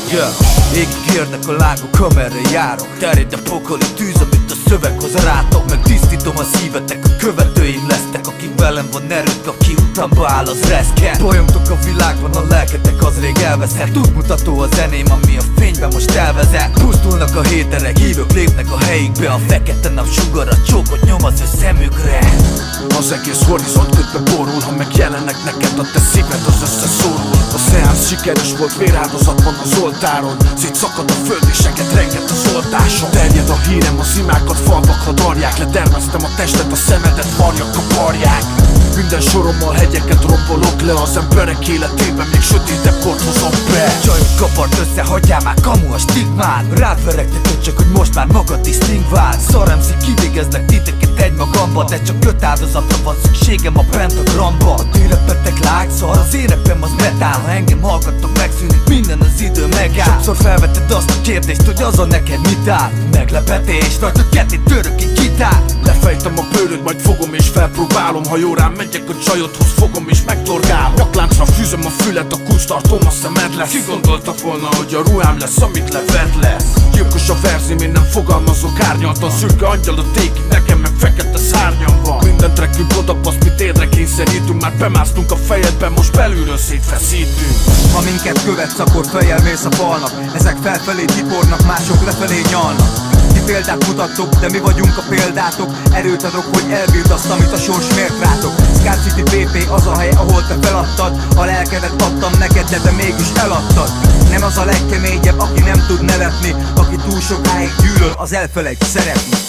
Égig érnek a lángok, amerre járok. Terjed a pokoli tűz, amit a szöveg hoz rátok. Meg tisztítom a szívetek, a követőim lesztek. Akik velem van erők, aki utamba áll, az reszken. Bolyongtok a világban, a lelketek az rég elveszett. Útmutató a zeném, ami a fényben most elvezet. Pusztulnak a héterek, hívők lépnek a helyükbe. A fekete nap sugara csókot nyom az ő szemükre. Az egész horizont ködbe borul, ha megjelennek neked a te szíved, az összeszorul. A szeánsz sikeres volt, véráldozat van az oltáron. Szétszakad a föld és seket renget az oltáson. Terjed a hírem, az imákat falvak hadarják. Ledermeztem a testet, a szemedet varjak kaparják. Minden sorommal hegyeket rombolok le, az emberek életében még sötétebb kort hozom be. Csajok kapart össze, hagyjál már, kamu a stigmát. Rád veregtek csak, hogy most már magad is stingvál. Szaremszik, kivégeznek titeket egymagamba, de csak 5 áldozatra van szükségem a pentagramba. A térepetek lágszar, az érepem az metál. Ha engem hallgattok, megszűnik minden, az idő megáll. Sokszor felvetted azt a kérdést, hogy azon neked mit áll. Meglepetés, rajtad ketté török egy gitár. Lefejtem a bőröd, majd fogom és felpróbálom. Ha jó rám megyek a csajodhoz, fogom és megtorgálom. Nyakláncra fűzöm a fület, a kulcs tartom, a szemed lesz. Ki gondolta volna, hogy a ruhám lesz, amit leved lesz? Gyilkos a verzim, én nem fogalmazok árnyaltan. Szürke angyal a téki, nekem meg fekete szárnyam van. Minden trekkünk odapasz, mi térdre kényszerítünk. Már bemásztunk a fejedbe, most belülről szétfeszítünk. Ha minket követsz, akkor fejjel mész a falnak. Ezek felfelé tipornak, mások lefelé nyalnak. Ti példát mutattok, de mi vagyunk a példátok. Erőt adok, hogy elbírd azt, amit a sors mért rátok. Scar City BP az a hely, ahol te feladtad. A lelkedet adtam neked, de te mégis eladtad. Nem az a legkeményebb, aki nem tud nevetni. Aki túl sokáig gyűlöl, az elfelejt szeretni.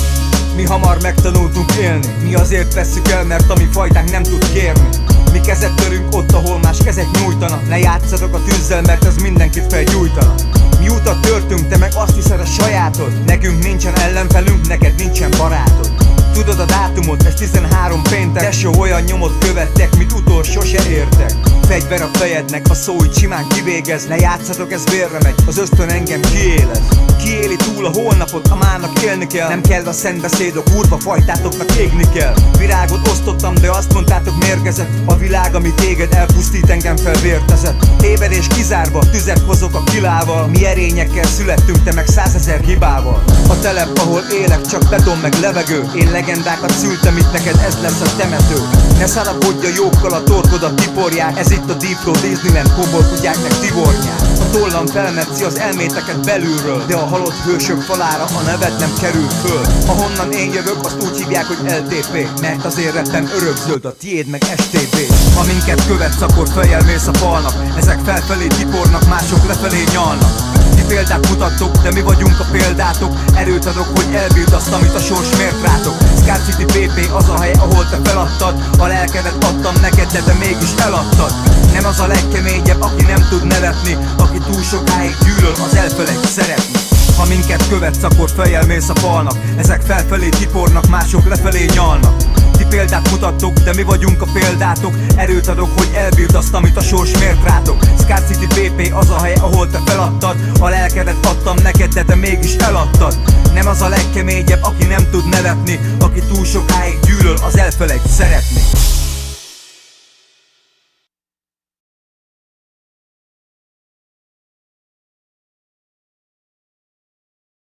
Mi hamar megtanultunk élni. Mi azért vesszük el, mert a mi fajtánk nem tud kérni. Mi kezet törünk ott, ahol más kezek nyújtanak. Ne játszadok a tűzzel, mert ez mindenkit felgyújtana. Mi utat törtünk, te meg azt hiszed a sajátod. Nekünk nincsen ellenfelünk, neked nincsen barátod. Tudod a dátumot, ez 13 péntek. Tesó, olyan nyomot követtek, mit utol sose értek. Fegyver a fejednek, a szó így simán kivégez. Ne játszatok, ez vérre megy, az ösztön engem kiélez. Kiéli túl a holnapot, a mának élni kell. Nem kell a szentbeszéd, a kurva fajtátoknak égni kell. Virágot osztottam, de azt mondtátok mérgezett. A világ, ami téged elpusztít, engem felvértezett. Tévedés kizárva, tüzet hozok a kilával. Mi erényekkel születtünk, te meg 100 000 hibával. A telep, ahol élek, csak beton meg levegő. Én legendákat szültem, itt neked ez lesz a temető. Ne szarapodj a jókkal, a torkodat tiporják. Ez itt a Deep Road Disneyland, kobolkutyák meg tibornyák. A tollam felmetszi az elméteket belülről, de a halott hősök falára a neved nem kerül föl. Ahonnan én jövök, azt úgy hívják, hogy LTP, mert az érettem örökzöld, a tiéd meg STB. Ha minket követsz, akkor fejjel mész a falnak. Ezek felfelé tipornak, mások lefelé nyalnak. Ti példát mutattok, de mi vagyunk a példátok. Erőt adok, hogy elbírd azt, amit a sors mért rátok. Scar City BP az a hely, ahol te feladtad. A lelkedet adtam neked, de te mégis eladtad. Nem az a legkeményebb, aki nem tud nevetni. Aki túl sokáig gyűlöl, az elfelejt szeretni. Ha minket követsz, akkor fejjel mész a falnak. Ezek felfelé tipornak, mások lefelé nyalnak. Ti példát mutattok, de mi vagyunk a példátok. Erőt adok, hogy elbírd azt, amit a sors mért rátok. Scar City BP az a hely, ahol te feladtad. A lelkedet adtam neked, de te mégis eladtad. Nem az a legkeményebb, aki nem tud nevetni. Aki túl sokáig gyűlöl, az elfelejt szeretni.